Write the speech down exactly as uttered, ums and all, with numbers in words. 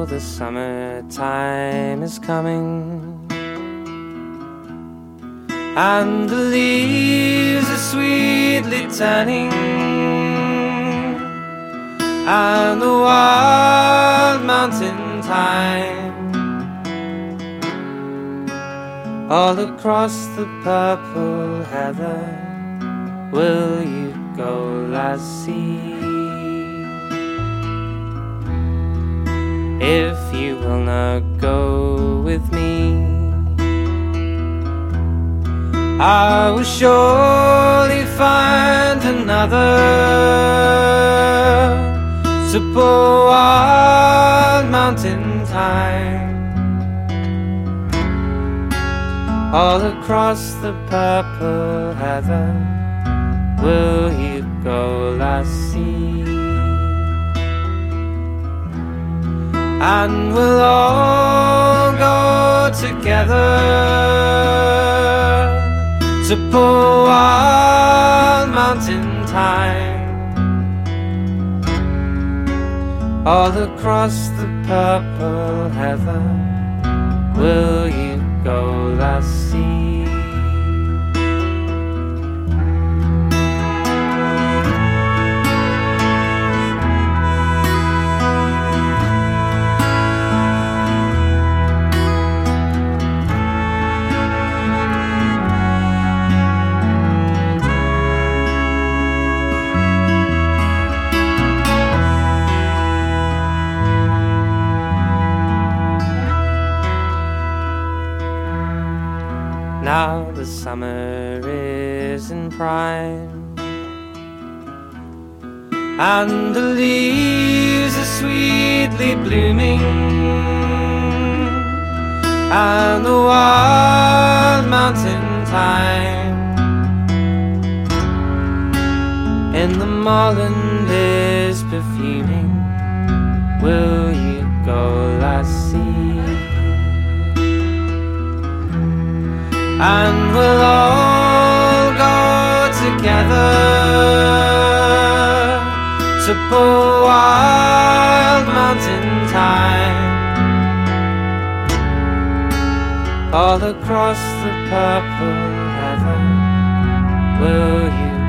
Now the summertime is coming, and the leaves are sweetly turning, and the wild mountain thyme all across the purple heather. Will you go, lassie? If you will not go with me, I will surely find another to pull wild mountain thyme all across the purple heather. Will you go, lassie? And we'll all go together to pull wild mountain thyme all across the purple heather. Will you go, lassie? Now the summer is in prime, and the leaves are sweetly blooming, and the wild mountain thyme in the moorland is perfuming. Will you go, lassie? And we'll all go together to pull wild mountain thyme all across the purple heather. Will you